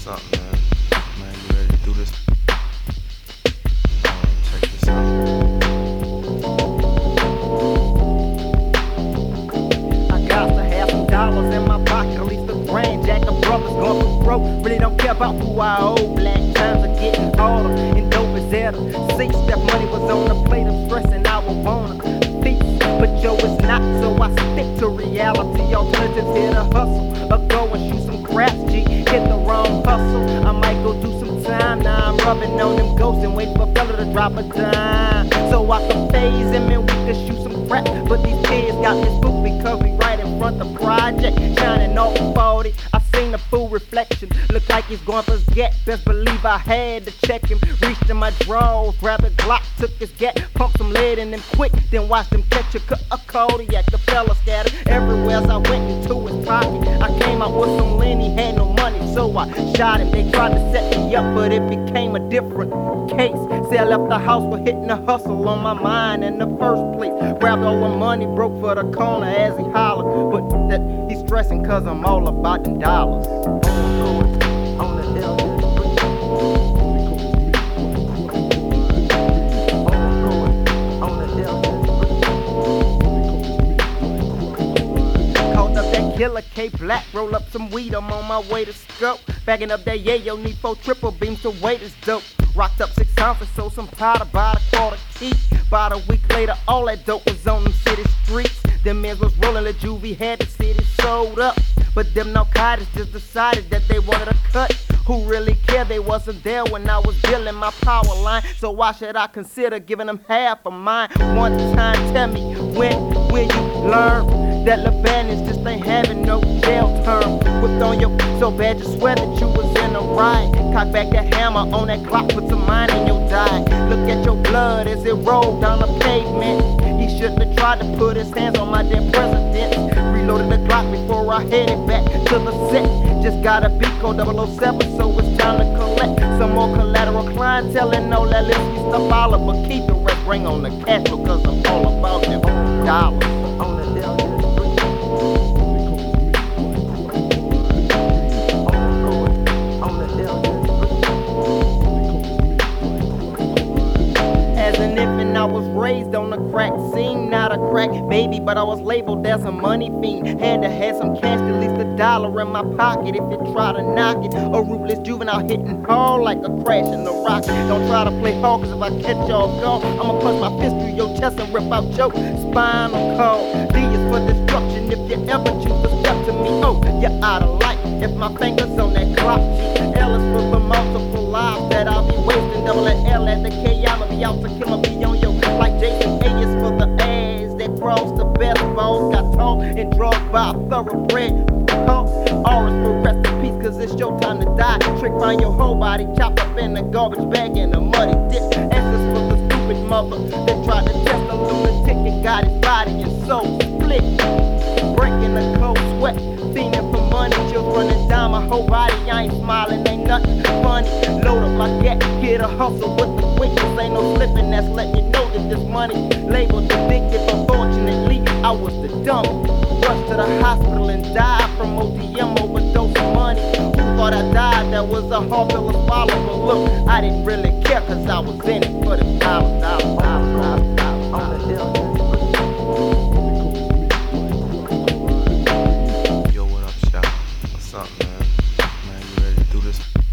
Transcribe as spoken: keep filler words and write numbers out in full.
What's up, man? Man, you ready to do this? Um, check this out. I got to have some dollars in my pocket, at least a grand. Jack the brothers going for broke. Really don't care about who I owe. Black times are getting harder, and dope is at a seat. That money was on the plate, I'm stressing I would wanna feast. But yo, it's not, so I stick to reality. Alternatives here to hustle, or go and shoot some craps, G. Hit the wrong hustle, I might go do some time. Now I'm rubbing on them ghosts and wait for a fella to drop a dime, so I can phase him and we can shoot some crap. But these kids got me spooked because we right in front of the project, shining off forty. I seen the full reflection, look like he's going for his get. Best believe I had to check him. Reached in my drawers, grabbed a Glock, took his gat, pumped some lead in him quick, then watched him catch a, a Kodiak. The fella scattered everywhere as I went into his pocket. I came out with some lean, he had no money, so I shot him. They tried to set me up, but it became a different case. Say I left the house for hitting the hustle on my mind in the first place. Grabbed all the money, broke for the corner as he hollered, but that he's stressing cause I'm all about them dollars. On the L J. Killer K Black, roll up some weed, I'm on my way to scope. Bagging up that yayo, need four triple beams to weight is dope. Rocked up six ounces, so some powder by the quarter key. About a week later, all that dope was on them city streets. Them men was rolling, the juvie had the city sold up. But them narcotics just decided that they wanted a cut. Who really cared? They wasn't there when I was building my power line. So why should I consider giving them half of mine? One time, tell me, when will you learn that LeBanon just ain't having no jail term? Whipped on your so bad you swear that you was in a riot. Cock back that hammer on that clock, put some mind in your diet. Look at your blood as it rolled down the pavement. He shouldn't have tried to put his hands on my dead president. Reloaded the Glock before I headed back to the set. Just got a beat code double oh seven, so it's time to collect some more collateral clientele and all that listy stuff. All of but keep the rest, bring on the cash flow, cause I'm all about them dollars. On the L J. I was raised on the crack scene, not a crack baby, but I was labeled as a money fiend. Had to have some cash, at least a dollar in my pocket if you try to knock it. A ruthless juvenile hitting hard like a crash in the rocket. Don't try to play hard, cause if I catch you off guard, I'ma punch my fist through your chest and rip out your spinal cord. D is for destruction if you ever choose to step to me. Oh, you're out of light if my fingers on that clock. G. L is for the multiple lives that I'll be wasting. Double that L at the K, I'ma be out to kill, I'ma be on your like Jason. A is for the ass that crossed the best balls, got taught and drugged by a thoroughbred. Huh? R is for rest in peace, cause it's your time to die. Trick find your whole body, chopped up in a garbage bag in a muddy ditch. S is for the stupid mother that tried to test a lunatic and got his body and soul split. Breaking the cold sweat, fiending for money, just running down my whole body. I ain't smiling, ain't nothing funny. Load up my gat, get a hustle with the quickness. Ain't no slipping, that's letting you know that this money labeled addictive. Unfortunately, I was the dumb. Rushed to the hospital and died from O D M, overdose of money. Who thought I died? That was a hard pill to swallow. But look, I didn't really care, cause I was in it for the dollar, dollar, dollar, dollar, dollar, on the deal. Yo, what up, Shop? What's up, man? Man, you ready to do this?